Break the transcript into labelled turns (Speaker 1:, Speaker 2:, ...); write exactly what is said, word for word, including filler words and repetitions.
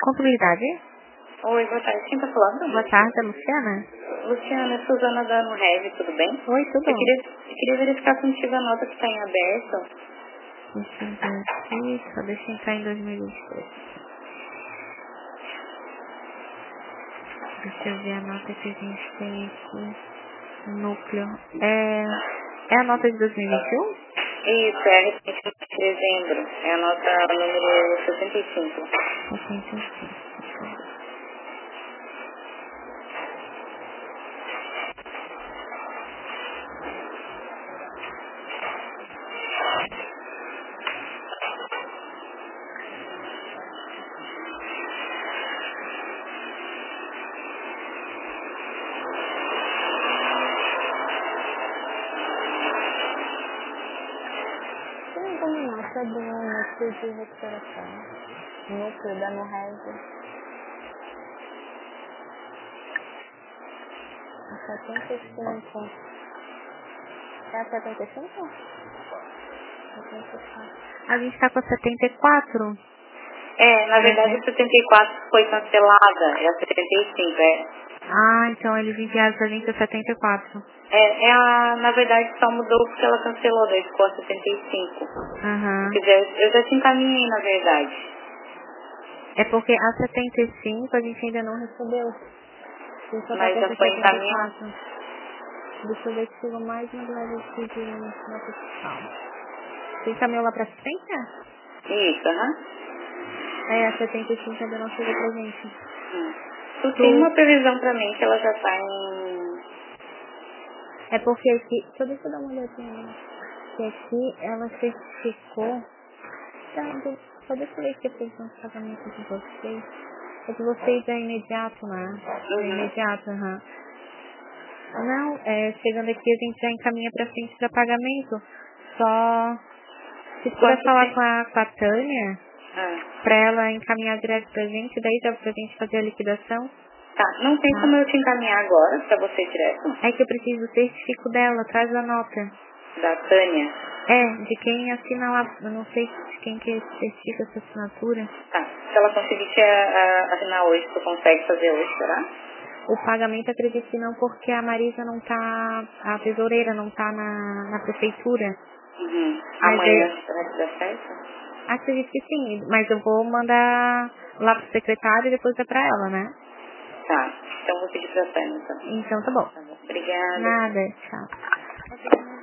Speaker 1: Contabilidade?
Speaker 2: Oi, boa tarde. Quem tá falando?
Speaker 1: Boa tarde, é Luciana?
Speaker 2: Luciana, é Suzana da Nurev, tudo bem?
Speaker 1: Oi, tudo?
Speaker 2: Eu queria, eu queria verificar contigo a nota que está em aberto.
Speaker 1: Deixa eu ver aqui, só deixa eu entrar em dois mil e vinte e três. Deixa eu ver a nota que a gente tem aqui. Núcleo. É, é a nota de dois mil e vinte e um?
Speaker 2: Isso, é a referente de dezembro. É a nota número sessenta e cinco.
Speaker 1: sessenta e cinco. Tem alguma nota do núcleo de recuperação? Núcleo da Nurev? setenta e cinco. É a setenta e cinco? setenta e quatro. A gente tá com a setenta e quatro.
Speaker 2: É, na verdade
Speaker 1: Uhum.
Speaker 2: a setenta e quatro foi cancelada. É a setenta e cinco, é.
Speaker 1: Ah, então eles enviaram pra gente a setenta e quatro.
Speaker 2: É, é a, na verdade só mudou porque ela cancelou, daí ficou a setenta e cinco.
Speaker 1: Aham.
Speaker 2: Quer dizer, eu já te encaminhei, na verdade.
Speaker 1: É porque a setenta e cinco a gente ainda não recebeu. A gente só tá
Speaker 2: Mas
Speaker 1: com
Speaker 2: já
Speaker 1: essa
Speaker 2: foi
Speaker 1: setenta e
Speaker 2: encaminhado.
Speaker 1: quatro. Deixa eu ver se chegou mais uma grade aqui de nota fiscal. Você encaminhou lá pra assistência?
Speaker 2: Isso, aham.
Speaker 1: É, a setenta e cinco ainda não chegou pra gente.
Speaker 2: Hum. Tu tem
Speaker 1: Tu...
Speaker 2: uma previsão pra mim que ela já tá em...
Speaker 1: É porque aqui... Só deixa eu dar uma olhadinha. Que aqui ela certificou... Tá, do- só deixa eu ver aqui a previsão de pagamento de vocês. É de vocês é imediato, né? É
Speaker 2: Uhum.
Speaker 1: imediato, aham. Não, é, chegando aqui a gente já encaminha pra frente para pagamento. Só se puder
Speaker 2: Quanto
Speaker 1: falar
Speaker 2: tempo?
Speaker 1: com a, com a Tânia,
Speaker 2: Ah,
Speaker 1: pra ela encaminhar direto pra gente, daí já pra gente fazer a liquidação.
Speaker 2: tá, não tem como
Speaker 1: Tá?
Speaker 2: eu te encaminhar agora pra você direto?
Speaker 1: É que eu preciso do certifico dela, traz a nota.
Speaker 2: Da Tânia.
Speaker 1: É, de quem assina lá, eu não sei de quem que certifica essa assinatura.
Speaker 2: Tá, se ela conseguir te a- a- assinar hoje, tu consegue fazer hoje, será?
Speaker 1: O pagamento acredito que não, porque a Marisa não tá, a tesoureira não tá na, na prefeitura.
Speaker 2: Uhum.
Speaker 1: Mas
Speaker 2: Amanhã,
Speaker 1: é,
Speaker 2: será que dá certo?
Speaker 1: acredito que sim, mas eu vou mandar lá pro secretário e depois é pra ela, né?
Speaker 2: Tá, então vou pedir pra Tânia, então.
Speaker 1: Então tá bom.
Speaker 2: Tá bom. Obrigada.
Speaker 1: Nada, tchau.